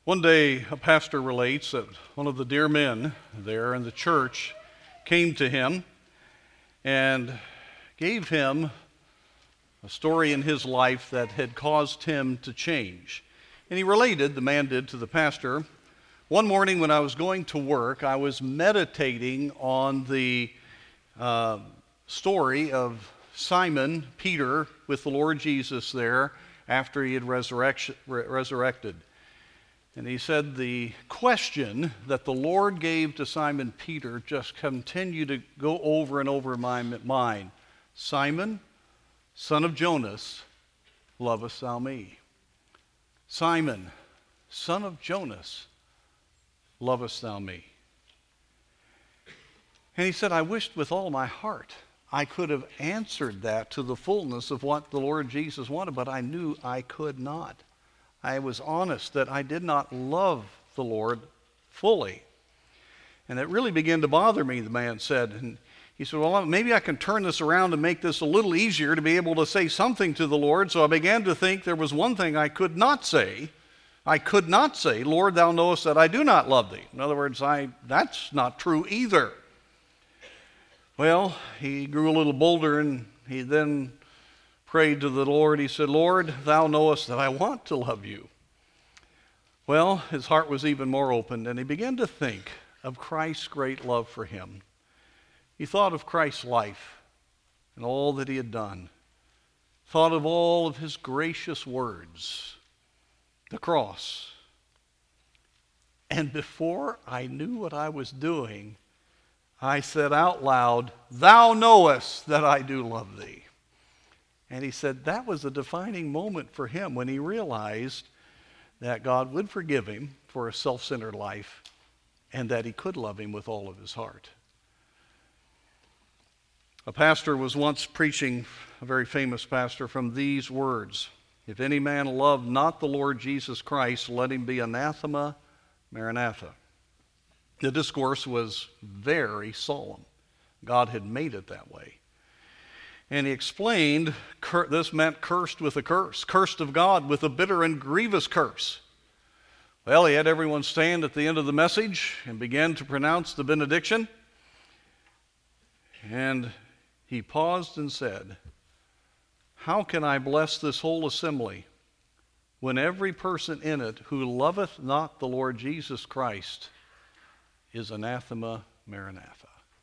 One day, a pastor relates that one of the dear men there in the church came to him and gave him a story in his life that had caused him to change. And he related, the man did, to the pastor, one morning when I was going to work, I was meditating on the story of Simon Peter with the Lord Jesus there after he had resurrected. And he said the question that the Lord gave to Simon Peter just continued to go over and over in my mind. Simon, son of Jonas, lovest thou me? Simon, son of Jonas, lovest thou me? And he said, I wished with all my heart I could have answered that to the fullness of what the Lord Jesus wanted, but I knew I could not. I was honest that I did not love the Lord fully. And it really began to bother me, the man said. And he said, well, maybe I can turn this around and make this a little easier to be able to say something to the Lord. So I began to think there was one thing I could not say. I could not say, Lord, thou knowest that I do not love thee. In other words, that's not true either. Well, he grew a little bolder, and he then prayed to the Lord. He said, Lord, thou knowest that I want to love you. Well, his heart was even more opened, and he began to think of Christ's great love for him. He thought of Christ's life and all that he had done. Thought of all of his gracious words, the cross. And before I knew what I was doing, I said out loud, thou knowest that I do love thee. And he said that was a defining moment for him when he realized that God would forgive him for a self-centered life and that he could love him with all of his heart. A pastor was once preaching, a very famous pastor, from these words, if any man love not the Lord Jesus Christ, let him be anathema, maranatha. The discourse was very solemn. God had made it that way. And he explained this meant cursed with a curse, cursed of God with a bitter and grievous curse. Well, he had everyone stand at the end of the message and began to pronounce the benediction. And he paused and said, how can I bless this whole assembly when every person in it who loveth not the Lord Jesus Christ is anathema maranatha?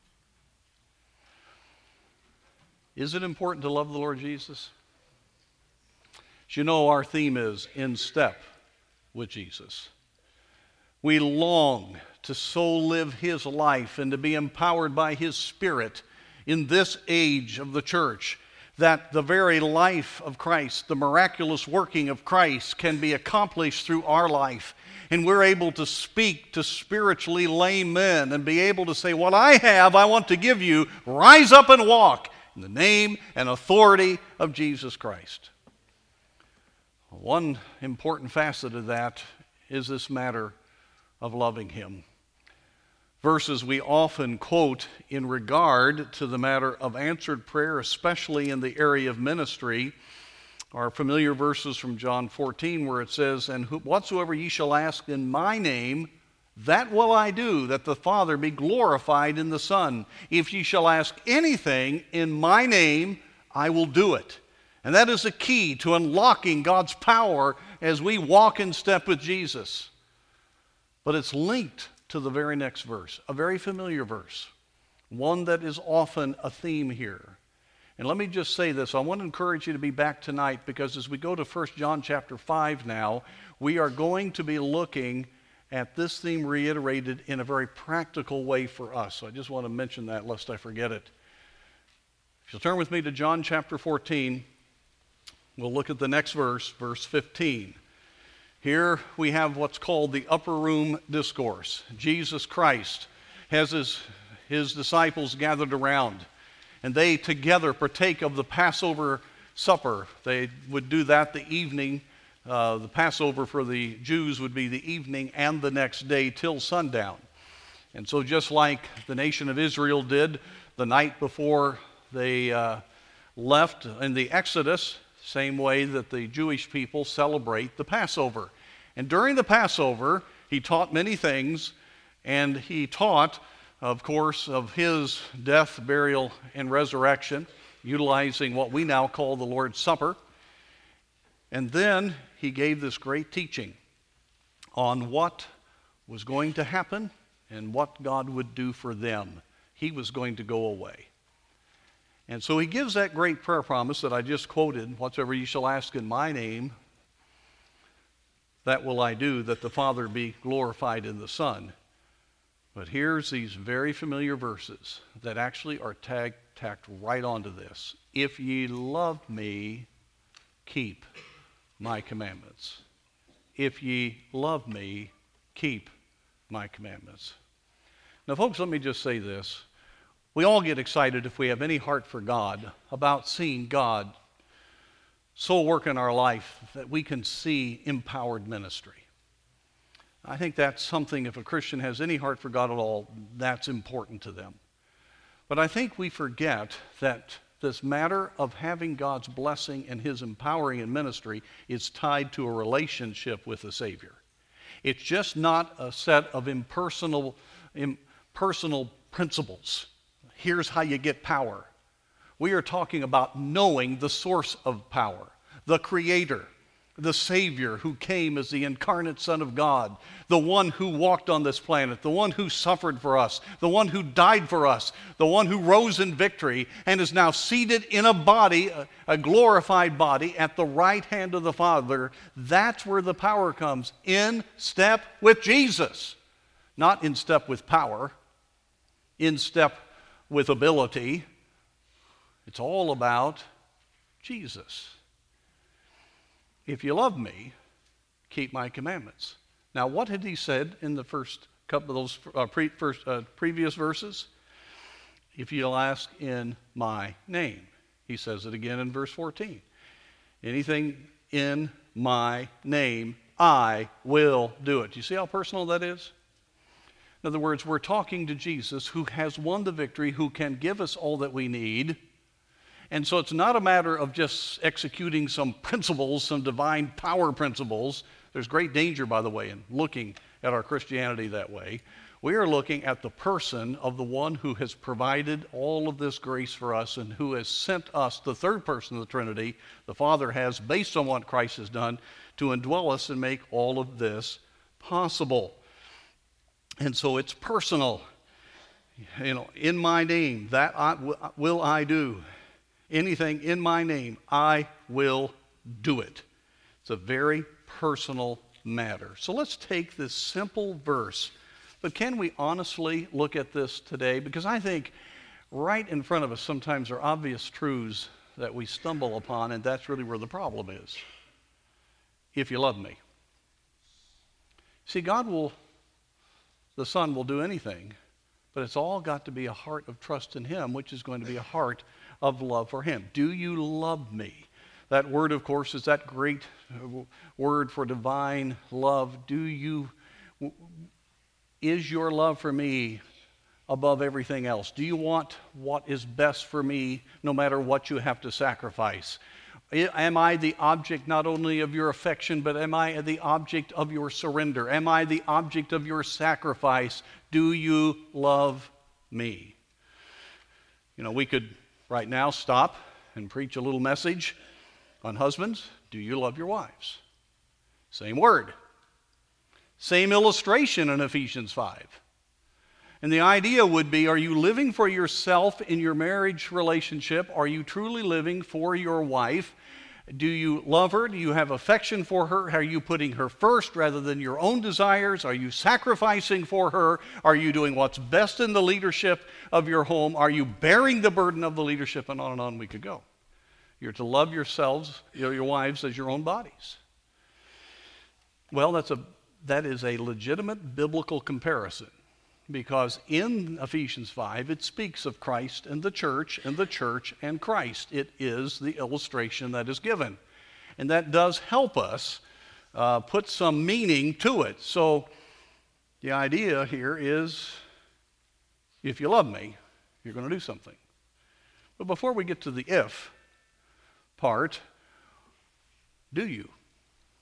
Is it important to love the Lord Jesus? As you know, our theme is in step with Jesus. We long to so live his life and to be empowered by his Spirit in this age of the church that the very life of Christ, the miraculous working of Christ, can be accomplished through our life. And we're able to speak to spiritually lame men and be able to say, what I have, I want to give you. Rise up and walk in the name and authority of Jesus Christ. One important facet of that is this matter of loving him. Verses we often quote in regard to the matter of answered prayer, especially in the area of ministry, are familiar verses from John 14 where it says, and whatsoever ye shall ask in my name, that will I do, that the Father be glorified in the Son. If ye shall ask anything in my name, I will do it. And that is the key to unlocking God's power as we walk in step with Jesus. But it's linked to the very next verse, a very familiar verse, one that is often a theme here. And let me just say this, I want to encourage you to be back tonight, because as we go to 1 John chapter 5 now, we are going to be looking at this theme reiterated in a very practical way for us. So I just want to mention that lest I forget it. If you'll turn with me to John chapter 14, we'll look at the next verse, verse 15. Here we have what's called the upper room discourse. Jesus Christ has his disciples gathered around, and they together partake of the Passover supper. They would do that the evening. The Passover for the Jews would be the evening and the next day till sundown. And so just like the nation of Israel did the night before they left in the Exodus, same way that the Jewish people celebrate the Passover. And during the Passover, he taught many things, and he taught, of course, of his death, burial, and resurrection, utilizing what we now call the Lord's Supper. And then he gave this great teaching on what was going to happen and what God would do for them. He was going to go away. And so he gives that great prayer promise that I just quoted, whatsoever you shall ask in my name, that will I do, that the Father be glorified in the Son. But here's these very familiar verses that actually are tacked right onto this. If ye love me, keep my commandments. If ye love me, keep my commandments. Now, folks, let me just say this. We all get excited if we have any heart for God about seeing God so work in our life that we can see empowered ministry. I think that's something, if a Christian has any heart for God at all, that's important to them. But I think we forget that this matter of having God's blessing and his empowering in ministry is tied to a relationship with the Savior. It's just not a set of impersonal principles. Here's how you get power. We are talking about knowing the source of power, the Creator, the Savior who came as the incarnate Son of God, the one who walked on this planet, the one who suffered for us, the one who died for us, the one who rose in victory and is now seated in a body, a glorified body, at the right hand of the Father. That's where the power comes, in step with Jesus. Not in step with power, in step with ability. It's all about Jesus. If you love me, keep my commandments. Now, what had he said in the first couple of those previous verses? If you'll ask in my name. He says it again in verse 14. Anything in my name, I will do it. Do you see how personal that is? In other words, we're talking to Jesus, who has won the victory, who can give us all that we need. And so it's not a matter of just executing some principles, some divine power principles. There's great danger, by the way, in looking at our Christianity that way. We are looking at the person of the one who has provided all of this grace for us and who has sent us, the third person of the Trinity, the Father has, based on what Christ has done, to indwell us and make all of this possible. And so it's personal. In my name, that will I do. Anything in my name, I will do it. It's a very personal matter. So let's take this simple verse. But can we honestly look at this today? Because I think right in front of us sometimes are obvious truths that we stumble upon, and that's really where the problem is. If you love me. See, the Son will do anything, but it's all got to be a heart of trust in him, which is going to be a heart of love for him. Do you love me? That word, of course, is that great word for divine love. Is your love for me above everything else? Do you want what is best for me no matter what you have to sacrifice? Am I the object not only of your affection, but am I the object of your surrender? Am I the object of your sacrifice? Do you love me? We could right now stop and preach a little message on husbands. Do you love your wives? Same word. Same illustration in Ephesians 5. And the idea would be, are you living for yourself in your marriage relationship? Are you truly living for your wife? Do you love her? Do you have affection for her? Are you putting her first rather than your own desires? Are you sacrificing for her? Are you doing what's best in the leadership of your home? Are you bearing the burden of the leadership? And on we could go. You're to love yourselves, your wives, as your own bodies. Well, that is a legitimate biblical comparison, because in Ephesians 5, it speaks of Christ and the church and Christ. It is the illustration that is given. And that does help us put some meaning to it. So the idea here is, if you love me, you're going to do something. But before we get to the if part, do you?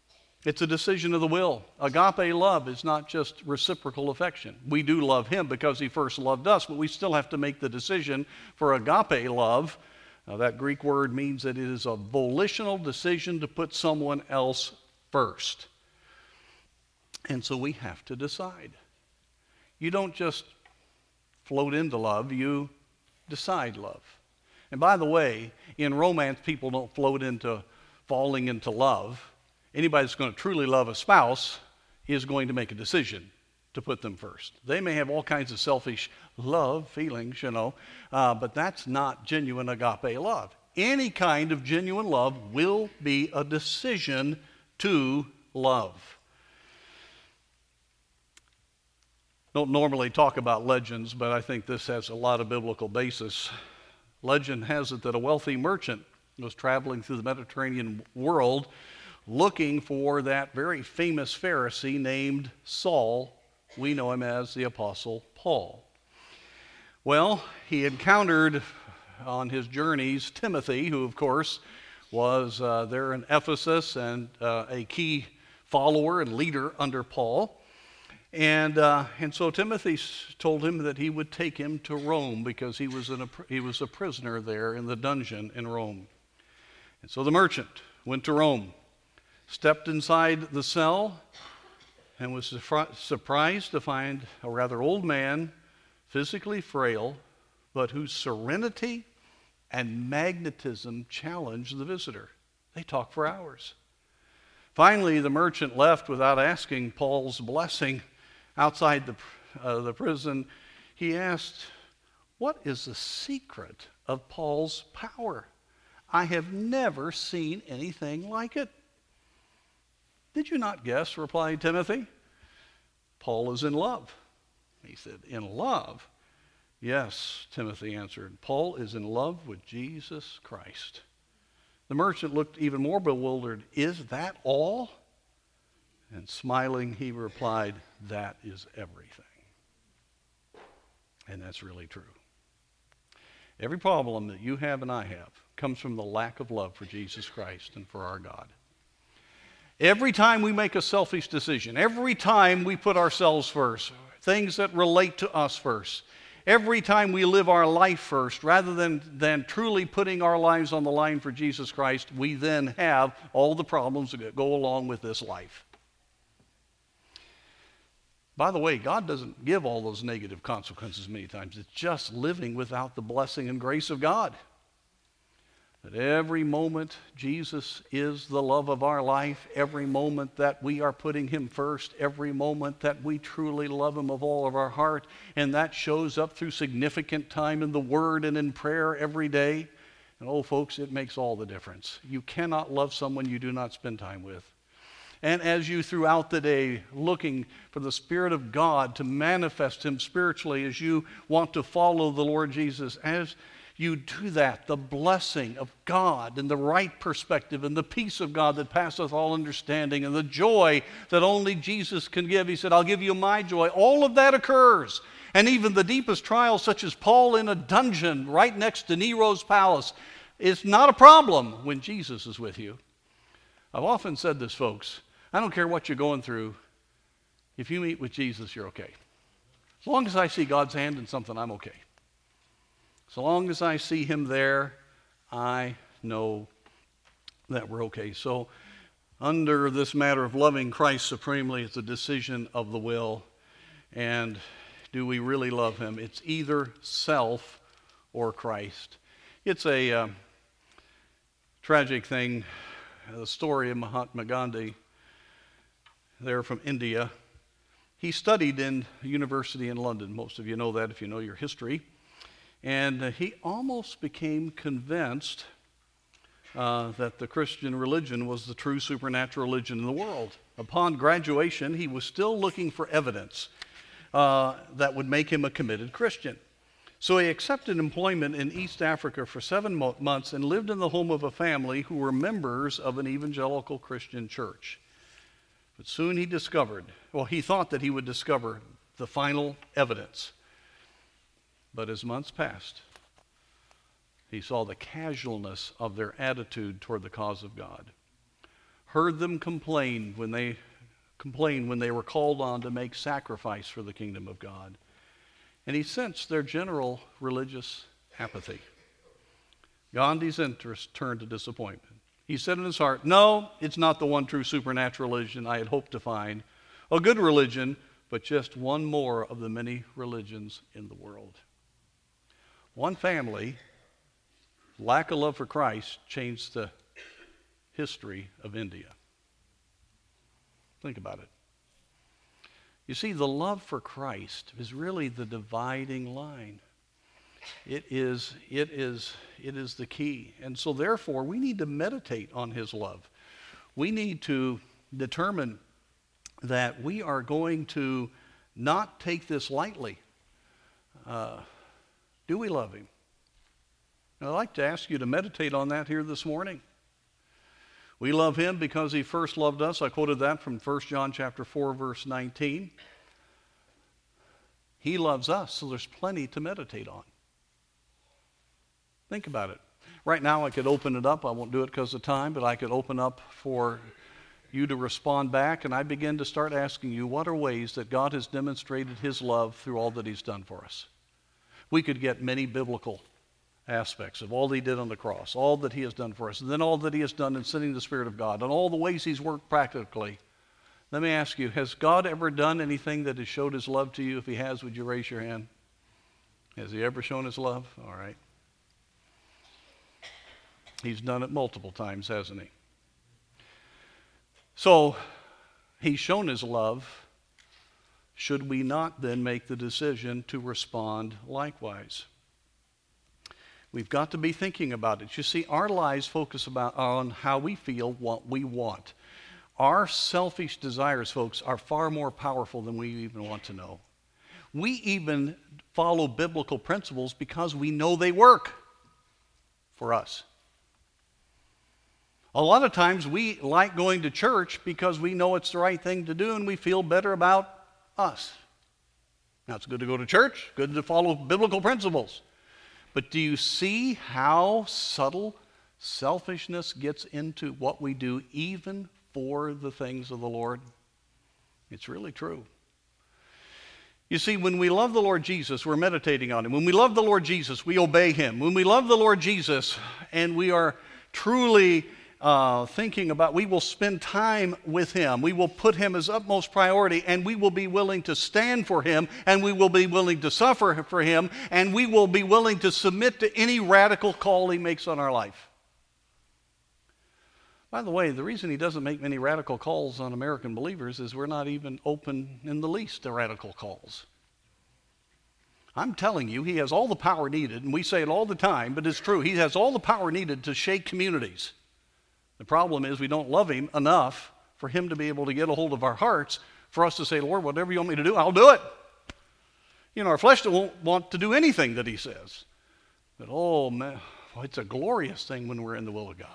It's a decision of the will. Agape love is not just reciprocal affection. We do love him because he first loved us, but we still have to make the decision for agape love. Now, that Greek word means that it is a volitional decision to put someone else first. And so we have to decide. You don't just float into love, you decide love. And by the way, in romance, people don't float into falling into love. Anybody that's going to truly love a spouse is going to make a decision to put them first. They may have all kinds of selfish love feelings, but that's not genuine agape love. Any kind of genuine love will be a decision to love. Don't normally talk about legends, but I think this has a lot of biblical basis. Legend has it that a wealthy merchant was traveling through the Mediterranean world looking for that very famous Pharisee named Saul. We know him as the Apostle Paul. Well, he encountered on his journeys Timothy, who of course was there in Ephesus and a key follower and leader under Paul. And so Timothy told him that he would take him to Rome because he was a prisoner there in the dungeon in Rome. And so the merchant went to Rome, stepped inside the cell, and was surprised to find a rather old man, physically frail, but whose serenity and magnetism challenged the visitor. They talked for hours. Finally, the merchant left without asking Paul's blessing. Outside the prison, he asked, "What is the secret of Paul's power? I have never seen anything like it." "Did you not guess?" replied Timothy. "Paul is in love." He said, "In love?" "Yes," Timothy answered. "Paul is in love with Jesus Christ." The merchant looked even more bewildered. "Is that all?" And smiling, he replied, "That is everything." And that's really true. Every problem that you have and I have comes from the lack of love for Jesus Christ and for our God. Every time we make a selfish decision, every time we put ourselves first, things that relate to us first, every time we live our life first, rather than truly putting our lives on the line for Jesus Christ, we then have all the problems that go along with this life. By the way, God doesn't give all those negative consequences many times. It's just living without the blessing and grace of God. That every moment Jesus is the love of our life, every moment that we are putting him first, every moment that we truly love him of all of our heart, and that shows up through significant time in the Word and in prayer every day. And oh, folks, it makes all the difference. You cannot love someone you do not spend time with. And as you throughout the day looking for the Spirit of God to manifest him spiritually, as you want to follow the Lord Jesus, as you do that, the blessing of God and the right perspective and the peace of God that passeth all understanding and the joy that only Jesus can give. He said, "I'll give you my joy." All of that occurs. And even the deepest trials, such as Paul in a dungeon right next to Nero's palace, is not a problem when Jesus is with you. I've often said this, folks. I don't care what you're going through. If you meet with Jesus, you're okay. As long as I see God's hand in something, I'm okay. So long as I see him there, I know that we're okay. So under this matter of loving Christ supremely, it's a decision of the will. And do we really love him? It's either self or Christ. It's a tragic thing, the story of Mahatma Gandhi. They're from India. He studied in a university in London. Most of you know that if you know your history. And he almost became convinced that the Christian religion was the true supernatural religion in the world. Upon graduation, he was still looking for evidence that would make him a committed Christian. So he accepted employment in East Africa for 7 months and lived in the home of a family who were members of an evangelical Christian church. But soon he thought that he would discover the final evidence. But as months passed, he saw the casualness of their attitude toward the cause of God. heard them complain when they were called on to make sacrifice for the kingdom of God. And he sensed their general religious apathy. Gandhi's interest turned to disappointment. He said in his heart, "No, it's not the one true supernatural religion I had hoped to find. A good religion, but just one more of the many religions in the world." One family, lack of love for Christ, changed the history of India. Think about it. You see, the love for Christ is really the dividing line. It is the key. And so therefore, we need to meditate on his love. We need to determine that we are going to not take this lightly. Do we love him? And I'd like to ask you to meditate on that here this morning. We love him because he first loved us. I quoted that from 1 John chapter 4, verse 19. He loves us, so there's plenty to meditate on. Think about it. Right now I could open it up. I won't do it because of time, but I could open up for you to respond back, and I begin to start asking you, what are ways that God has demonstrated his love through all that he's done for us? We could get many biblical aspects of all that he did on the cross, all that he has done for us, and then all that he has done in sending the Spirit of God, and all the ways he's worked practically. Let me ask you, has God ever done anything that has showed his love to you? If he has, would you raise your hand? Has he ever shown his love? All right. He's done it multiple times, hasn't he? So, he's shown his love. Should we not then make the decision to respond likewise? We've got to be thinking about it. You see, our lives focus on how we feel, what we want. Our selfish desires, folks, are far more powerful than we even want to know. We even follow biblical principles because we know they work for us. A lot of times we like going to church because we know it's the right thing to do and we feel better about us. Now, it's good to go to church, good to follow biblical principles. But do you see how subtle selfishness gets into what we do even for the things of the Lord? It's really true. You see, when we love the Lord Jesus, we're meditating on him. When we love the Lord Jesus, we obey him. When we love the Lord Jesus and we are truly thinking about, we will spend time with him. We will put him as utmost priority, and we will be willing to stand for him, and we will be willing to suffer for him, and we will be willing to submit to any radical call he makes on our life. By the way, the reason he doesn't make many radical calls on American believers is we're not even open in the least to radical calls. I'm telling you, he has all the power needed, and we say it all the time, but it's true. He has all the power needed to shake communities. The problem is we don't love him enough for him to be able to get a hold of our hearts for us to say, Lord, whatever you want me to do, I'll do it. You know, our flesh won't want to do anything that he says. But, oh, man, it's a glorious thing when we're in the will of God.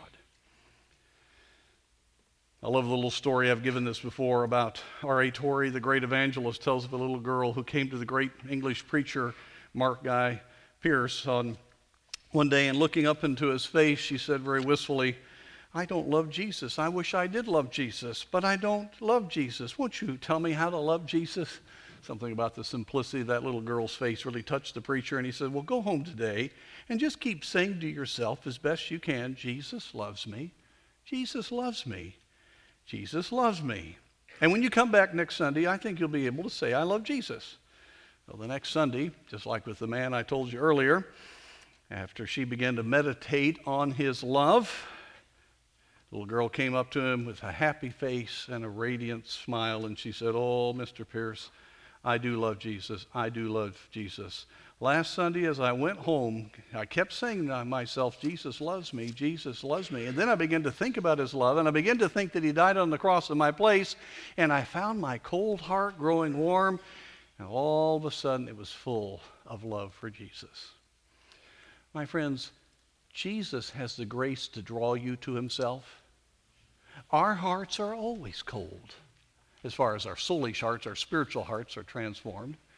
I love the little story, I've given this before, about R.A. Torrey, the great evangelist, tells of a little girl who came to the great English preacher, Mark Guy Pearce, one day, and looking up into his face, she said very wistfully, I don't love Jesus. I wish I did love Jesus, but I don't love Jesus. Won't you tell me how to love Jesus? Something about the simplicity of that little girl's face really touched the preacher, and he said, well, go home today and just keep saying to yourself as best you can, Jesus loves me. Jesus loves me. Jesus loves me. And when you come back next Sunday, I think you'll be able to say, I love Jesus. Well, the next Sunday, just like with the man I told you earlier, after she began to meditate on his love, the little girl came up to him with a happy face and a radiant smile, and she said, oh, Mr. Pearce, I do love Jesus. I do love Jesus. Last Sunday as I went home, I kept saying to myself, Jesus loves me, Jesus loves me. And then I began to think about his love, and I began to think that he died on the cross in my place, and I found my cold heart growing warm, and all of a sudden it was full of love for Jesus. My friends, Jesus has the grace to draw you to himself. Our hearts are always cold. As far as our soulish hearts, our spiritual hearts are transformed.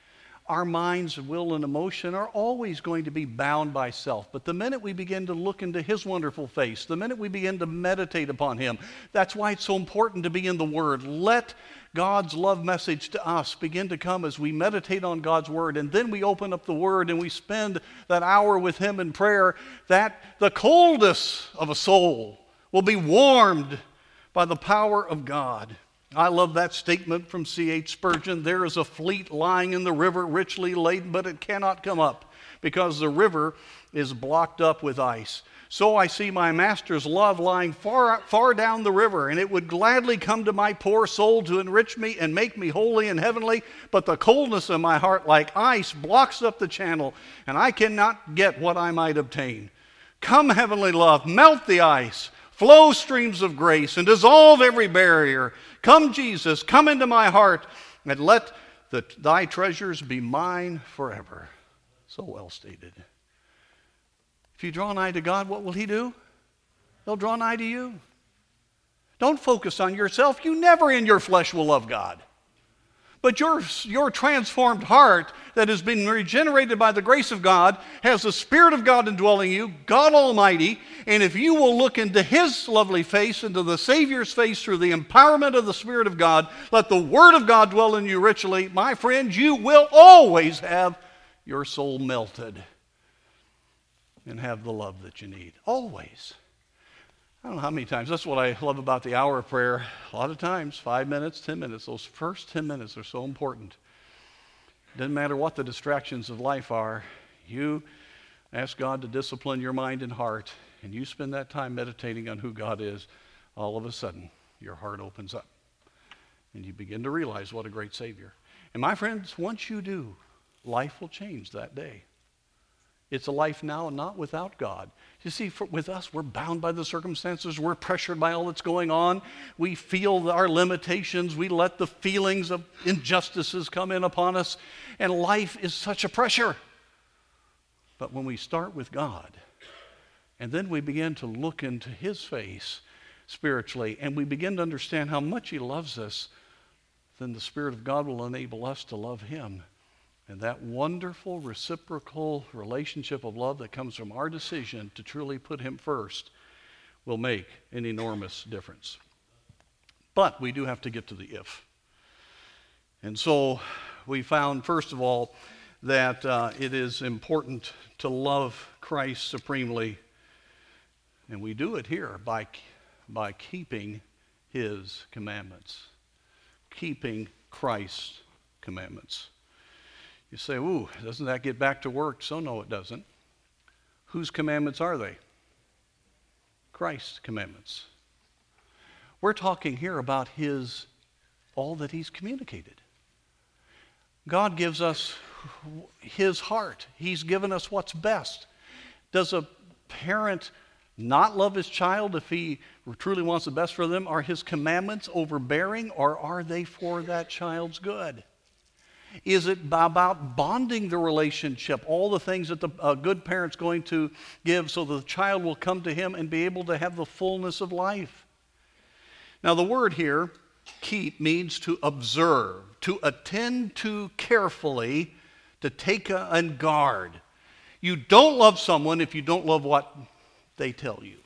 our minds, will, and emotion are always going to be bound by self. But the minute we begin to look into His wonderful face, the minute we begin to meditate upon Him, that's why it's so important to be in the Word. Let God's love message to us begin to come as we meditate on God's Word, and then we open up the Word and we spend that hour with Him in prayer, that the coldness of a soul will be warmed by the power of God. I love that statement from C.H. Spurgeon. There is a fleet lying in the river richly laden, but it cannot come up because the river is blocked up with ice. So I see my Master's love lying far, far down the river, and it would gladly come to my poor soul to enrich me and make me holy and heavenly, but the coldness of my heart like ice blocks up the channel, and I cannot get what I might obtain. Come, heavenly love, melt the ice, flow streams of grace, and dissolve every barrier. Come, Jesus, come into my heart, and let thy treasures be mine forever. So well stated. If you draw nigh to God, what will He do? He'll draw nigh to you. Don't focus on yourself. You never in your flesh will love God. But your transformed heart that has been regenerated by the grace of God has the Spirit of God indwelling you, God Almighty, and if you will look into His lovely face, into the Savior's face through the empowerment of the Spirit of God, let the Word of God dwell in you richly, my friends, you will always have your soul melted and have the love that you need. Always. I don't know how many times. That's what I love about the hour of prayer. A lot of times, 5 minutes, 10 minutes. Those first 10 minutes are so important. Doesn't matter what the distractions of life are. You ask God to discipline your mind and heart, and you spend that time meditating on who God is, all of a sudden, your heart opens up. And you begin to realize what a great Savior. And my friends, once you do, life will change that day. It's a life now not without God. You see, with us, we're bound by the circumstances. We're pressured by all that's going on. We feel our limitations. We let the feelings of injustices come in upon us. And life is such a pressure. But when we start with God, and then we begin to look into His face spiritually, and we begin to understand how much He loves us, then the Spirit of God will enable us to love Him. And that wonderful reciprocal relationship of love that comes from our decision to truly put Him first will make an enormous difference. But we do have to get to the if. And so we found, first of all, that it is important to love Christ supremely. And we do it here by keeping His commandments. Keeping Christ's commandments. You say, ooh, doesn't that get back to work? So no, it doesn't. Whose commandments are they? Christ's commandments. We're talking here about all that He's communicated. God gives us His heart. He's given us what's best. Does a parent not love his child if he truly wants the best for them? Are His commandments overbearing, or are they for that child's good? Is it about bonding the relationship, all the things that a good parent's going to give so the child will come to him and be able to have the fullness of life? Now the word here, keep, means to observe, to attend to carefully, to take and guard. You don't love someone if you don't love what they tell you.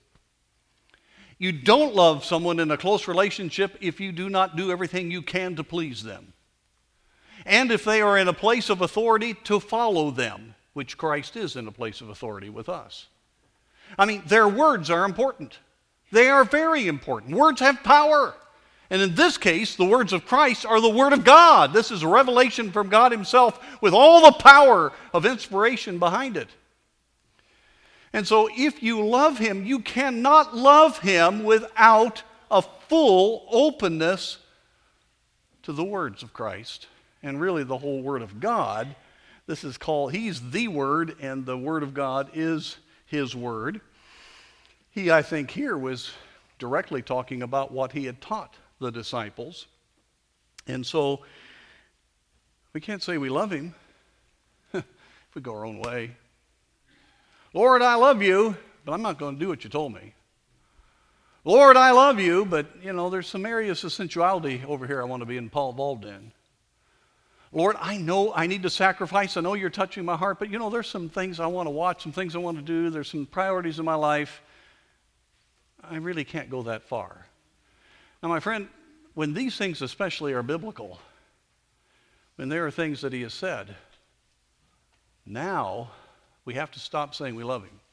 You don't love someone in a close relationship if you do not do everything you can to please them. And if they are in a place of authority, to follow them, which Christ is in a place of authority with us. I mean, their words are important. They are very important. Words have power. And in this case, the words of Christ are the Word of God. This is a revelation from God Himself with all the power of inspiration behind it. And so if you love Him, you cannot love Him without a full openness to the words of Christ. And really the whole Word of God. This is called, He's the Word, and the Word of God is His Word. He, I think, here was directly talking about what He had taught the disciples. And so we can't say we love Him if we go our own way. Lord, I love you, but I'm not going to do what you told me. Lord, I love you, but, there's some areas of sensuality over here I want to be involved in. Lord, I know I need to sacrifice. I know you're touching my heart, but there's some things I want to watch, some things I want to do. There's some priorities in my life. I really can't go that far. Now, my friend, when these things especially are biblical, when there are things that he has said, now we have to stop saying we love him.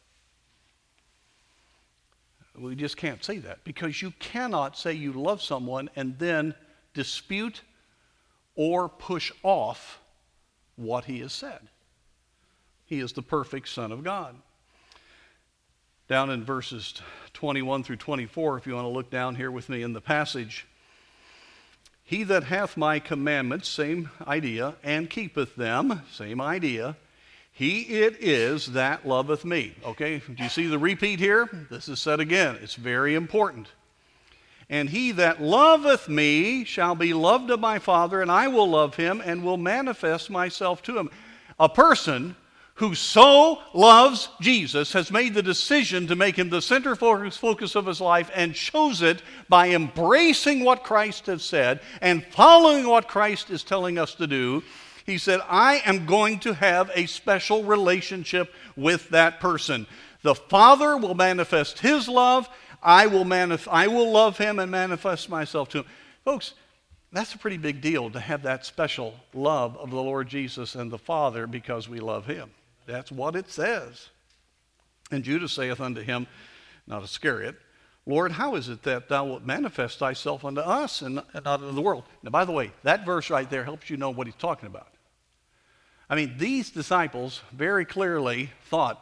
We just can't say that, because you cannot say you love someone and then dispute or push off what he has said. He is the perfect Son of God. Down in verses 21 through 24, if you want to look down here with me in the passage, he that hath my commandments, same idea, and keepeth them, same idea, he it is that loveth me. Okay, do you see the repeat here? This is said again. It's very important. And he that loveth me shall be loved of my Father, and I will love him and will manifest myself to him. A person who so loves Jesus has made the decision to make him the center focus of his life, and chose it by embracing what Christ has said and following what Christ is telling us to do. He said, I am going to have a special relationship with that person. The Father will manifest his love. I will love him and manifest myself to him. Folks, that's a pretty big deal to have that special love of the Lord Jesus and the Father because we love him. That's what it says. And Judas saith unto him, not Iscariot, Lord, how is it that thou wilt manifest thyself unto us and not unto the world? Now, by the way, that verse right there helps you know what he's talking about. I mean, these disciples very clearly thought,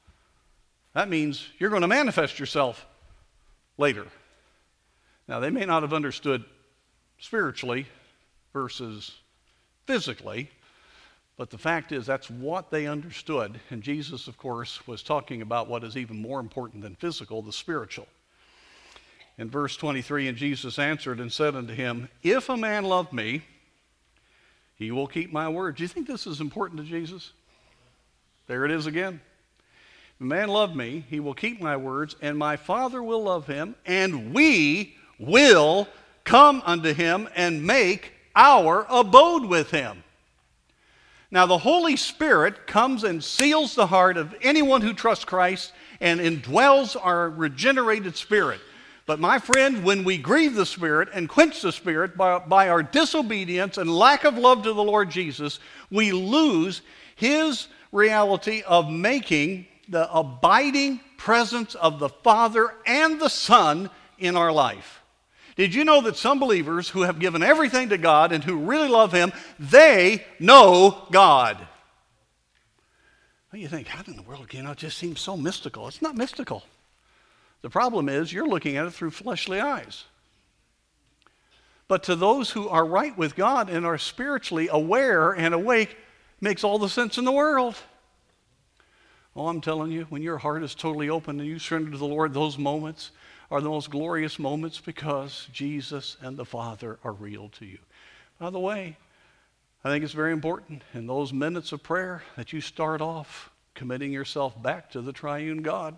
that means you're going to manifest yourself later. Now, they may not have understood spiritually versus physically, but the fact is that's what they understood. And Jesus, of course, was talking about what is even more important than physical, the spiritual. In verse 23, and Jesus answered and said unto him, if a man love me, he will keep my word. Do you think this is important to Jesus? There it is again. If a man love me, he will keep my words, and my Father will love him, and we will come unto him and make our abode with him. Now, the Holy Spirit comes and seals the heart of anyone who trusts Christ and indwells our regenerated spirit. But my friend, when we grieve the Spirit and quench the Spirit by our disobedience and lack of love to the Lord Jesus, we lose his reality of making the abiding presence of the Father and the Son in our life. Did you know that some believers who have given everything to God and who really love him, they know God? Well, you think, how in the world, it just seems so mystical. It's not mystical. The problem is you're looking at it through fleshly eyes. But to those who are right with God and are spiritually aware and awake, it makes all the sense in the world. Oh, I'm telling you, when your heart is totally open and you surrender to the Lord, those moments are the most glorious moments because Jesus and the Father are real to you. By the way, I think it's very important in those minutes of prayer that you start off committing yourself back to the triune God.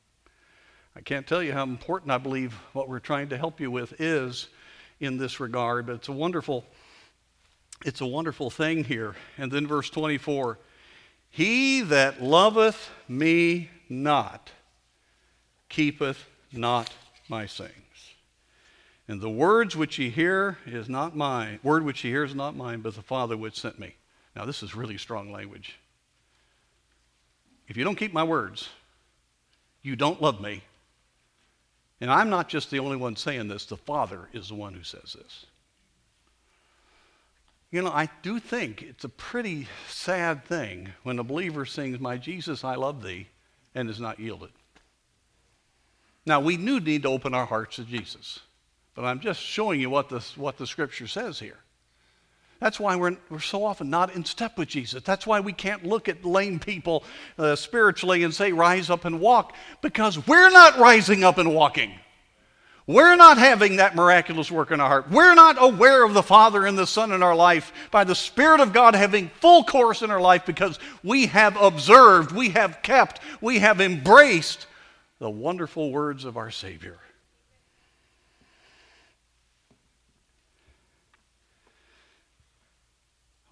I can't tell you how important I believe what we're trying to help you with is in this regard, but it's a wonderful thing here. And then verse 24, he that loveth me not keepeth not my sayings. And the words which ye hear is not mine. Word which ye hear is not mine, but the Father which sent me. Now this is really strong language. If you don't keep my words, you don't love me. And I'm not just the only one saying this. The Father is the one who says this. I do think it's a pretty sad thing when a believer sings, my Jesus, I love thee, and is not yielded. Now, we do need to open our hearts to Jesus. But I'm just showing you what the Scripture says here. That's why we're so often not in step with Jesus. That's why we can't look at lame people spiritually and say, rise up and walk, because we're not rising up and walking. We're not having that miraculous work in our heart. We're not aware of the Father and the Son in our life by the Spirit of God having full course in our life because we have observed, we have kept, we have embraced the wonderful words of our Savior.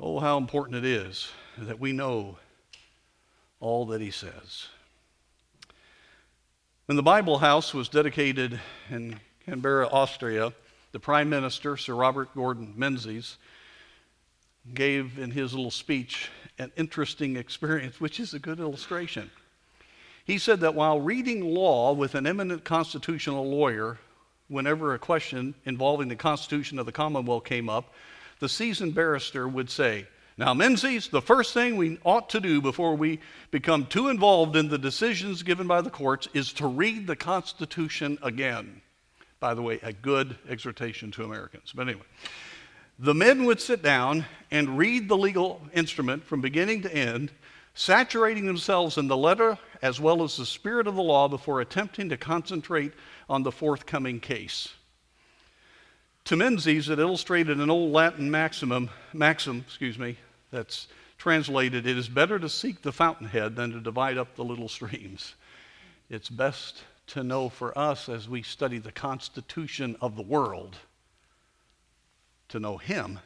Oh, how important it is that we know all that he says. When the Bible House was dedicated in Canberra, Austria, the Prime Minister, Sir Robert Gordon Menzies, gave in his little speech an interesting experience, which is a good illustration. He said that while reading law with an eminent constitutional lawyer, whenever a question involving the Constitution of the Commonwealth came up, the seasoned barrister would say, "Now, Menzies, the first thing we ought to do before we become too involved in the decisions given by the courts is to read the Constitution again." By the way, a good exhortation to Americans. But anyway, the men would sit down and read the legal instrument from beginning to end, saturating themselves in the letter as well as the spirit of the law before attempting to concentrate on the forthcoming case. To Menzies, it illustrated an old Latin maxim, that's translated, "It is better to seek the fountainhead than to divide up the little streams." It's best to know for us as we study the constitution of the world, to know him,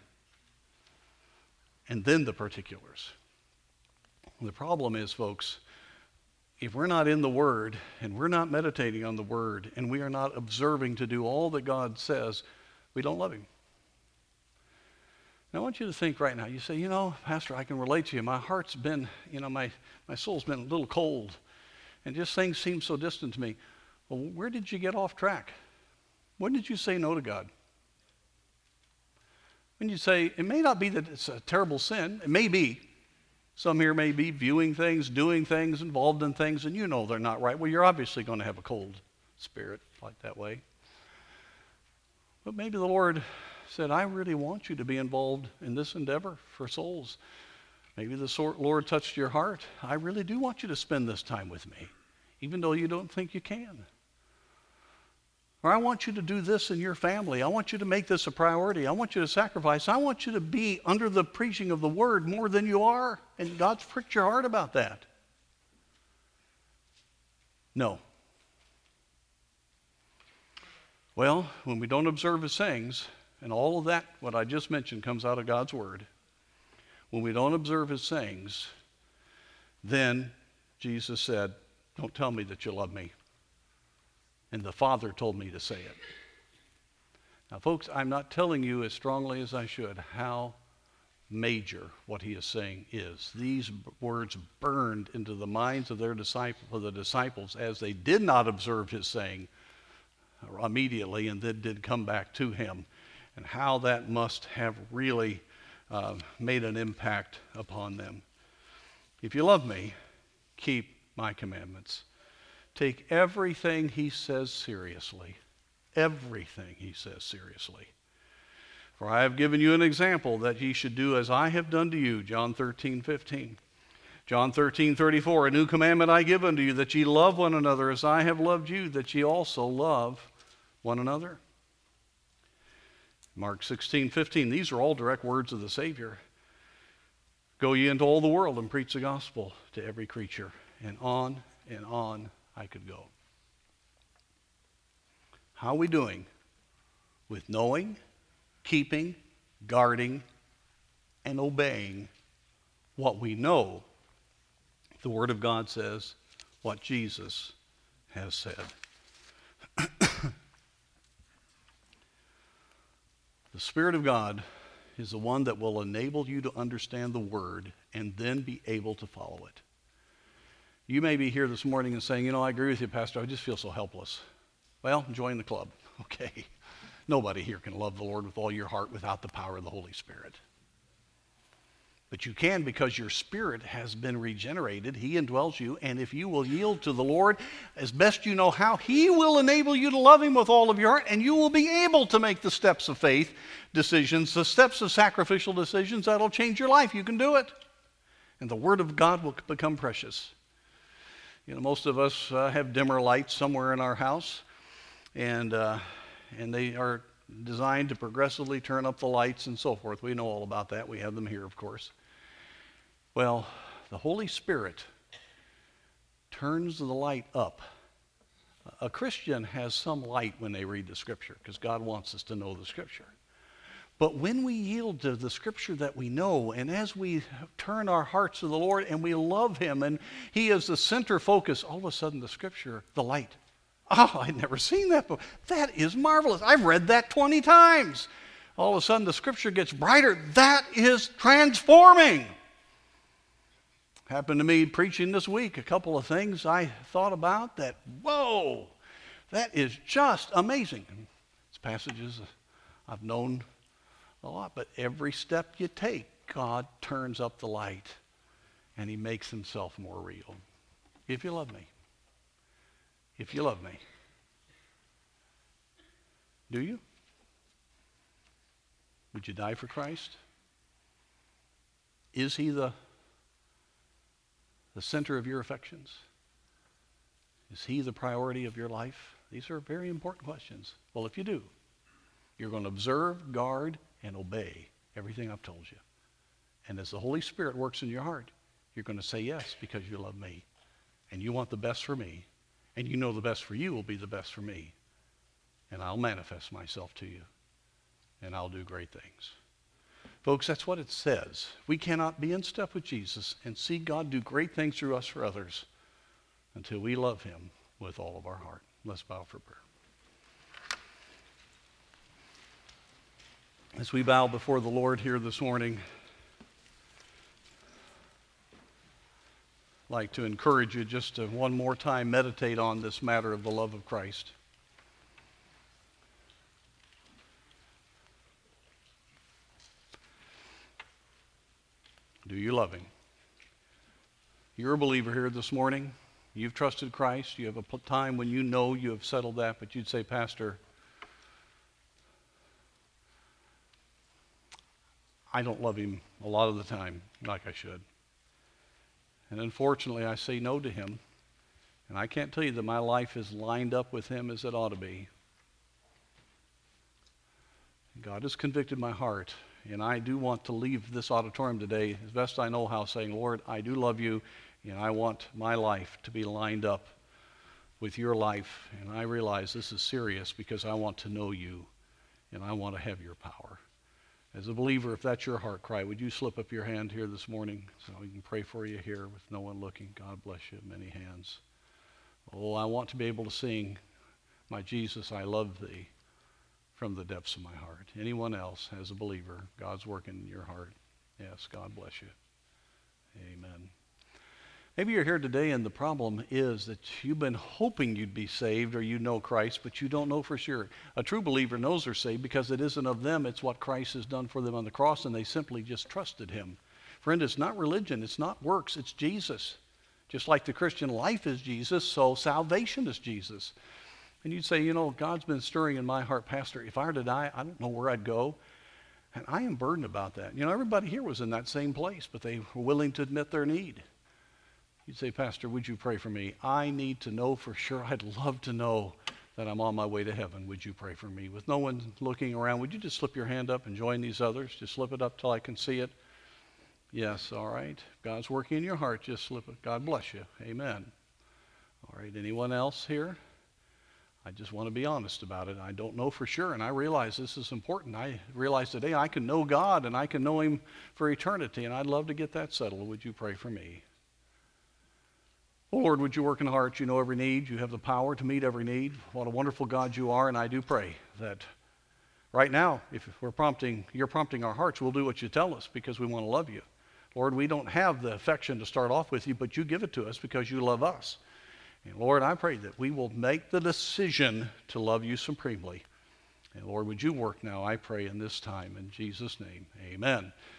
and then the particulars. The problem is, folks, if we're not in the Word, and we're not meditating on the Word, and we are not observing to do all that God says, we don't love him. Now, I want you to think right now. You say, Pastor, I can relate to you. My heart's been, my soul's been a little cold, and just things seem so distant to me. Well, where did you get off track? When did you say no to God? When you say, it may not be that it's a terrible sin. It may be. Some here may be viewing things, doing things, involved in things, and they're not right. Well, you're obviously going to have a cold spirit like that way. But maybe the Lord said, I really want you to be involved in this endeavor for souls. Maybe the Lord touched your heart. I really do want you to spend this time with me, even though you don't think you can. Or I want you to do this in your family. I want you to make this a priority. I want you to sacrifice. I want you to be under the preaching of the Word more than you are. And God's pricked your heart about that. No. Well, when we don't observe his sayings, and all of that, what I just mentioned, comes out of God's Word. When we don't observe his sayings, then Jesus said, don't tell me that you love me. And the Father told me to say it. Now, folks, I'm not telling you as strongly as I should how major what he is saying is. These words burned into the minds of the disciples as they did not observe his saying immediately and then did come back to him, and how that must have really made an impact upon them. If you love me, keep my commandments. Take everything he says seriously. Everything he says seriously. For I have given you an example that ye should do as I have done to you. John 13:15. John 13:34. A new commandment I give unto you, that ye love one another as I have loved you, that ye also love one another. Mark 16:15. These are all direct words of the Savior. Go ye into all the world and preach the gospel to every creature. And on I could go. How are we doing with knowing, keeping, guarding, and obeying what we know the Word of God says, what Jesus has said? The Spirit of God is the one that will enable you to understand the Word and then be able to follow it. You may be here this morning and saying, I agree with you, Pastor, I just feel so helpless. Well, join the club, okay? Nobody here can love the Lord with all your heart without the power of the Holy Spirit. But you can, because your spirit has been regenerated. He indwells you, and if you will yield to the Lord as best you know how, He will enable you to love Him with all of your heart, and you will be able to make the steps of faith decisions, the steps of sacrificial decisions that'll change your life. You can do it. And the Word of God will become precious. Most of us have dimmer lights somewhere in our house, and they are designed to progressively turn up the lights and so forth. We know all about that. We have them here, of course. Well, the Holy Spirit turns the light up. A Christian has some light when they read the Scripture, because God wants us to know the Scripture. But when we yield to the Scripture that we know, and as we turn our hearts to the Lord and we love Him, and He is the center focus, all of a sudden the Scripture, the light. Oh, I'd never seen that before. That is marvelous. I've read that 20 times. All of a sudden the Scripture gets brighter. That is transforming. Happened to me preaching this week, a couple of things I thought about that, whoa, that is just amazing. It's passages I've known a lot, but every step you take, God turns up the light and He makes Himself more real. If you love me. If you love me. Do you? Would you die for Christ? Is He the center of your affections? Is He the priority of your life? These are very important questions. Well, if you do, you're going to observe, guard, and obey everything I've told you. And as the Holy Spirit works in your heart, you're going to say yes because you love me. And you want the best for me. And you know the best for you will be the best for me. And I'll manifest myself to you. And I'll do great things. Folks, that's what it says. We cannot be in step with Jesus and see God do great things through us for others until we love Him with all of our heart. Let's bow for prayer. As we bow before the Lord here this morning, I'd like to encourage you just to one more time meditate on this matter of the love of Christ. Do you love Him? You're a believer here this morning. You've trusted Christ. You have a time when you know you have settled that, but you'd say, Pastor, I don't love Him a lot of the time like I should. And unfortunately, I say no to Him. And I can't tell you that my life is lined up with Him as it ought to be. God has convicted my heart. And I do want to leave this auditorium today, as best I know how, saying, Lord, I do love you, and I want my life to be lined up with your life. And I realize this is serious because I want to know you, and I want to have your power. As a believer, if that's your heart cry, would you slip up your hand here this morning so we can pray for you here with no one looking? God bless you. Many hands. Oh, I want to be able to sing, my Jesus, I love thee, from the depths of my heart. Anyone else as a believer, God's working in your heart. Yes, God bless you. Amen. Maybe you're here today and the problem is that you've been hoping you'd be saved or you know Christ, but you don't know for sure. A true believer knows they're saved because it isn't of them, it's what Christ has done for them on the cross, and they simply just trusted Him. Friend, it's not religion, it's not works, it's Jesus. Just like the Christian life is Jesus, so salvation is Jesus. And you'd say, you know, God's been stirring in my heart, Pastor, if I were to die, I don't know where I'd go. And I am burdened about that. You know, everybody here was in that same place, but they were willing to admit their need. You'd say, Pastor, would you pray for me? I need to know for sure. I'd love to know that I'm on my way to heaven. Would you pray for me? With no one looking around, would you just slip your hand up and join these others? Just slip it up till I can see it. Yes, all right. If God's working in your heart, just slip it. God bless you. Amen. All right, anyone else here? I just want to be honest about it. I don't know for sure, and I realize this is important. I realize today I can know God, and I can know Him for eternity, and I'd love to get that settled. Would you pray for me? Oh, Lord, would you work in the heart? You know every need. You have the power to meet every need. What a wonderful God you are, and I do pray that right now, if you're prompting our hearts, we'll do what you tell us because we want to love you. Lord, we don't have the affection to start off with you, but you give it to us because you love us. And Lord, I pray that we will make the decision to love you supremely. And Lord, would you work now, I pray, in this time. In Jesus' name, amen.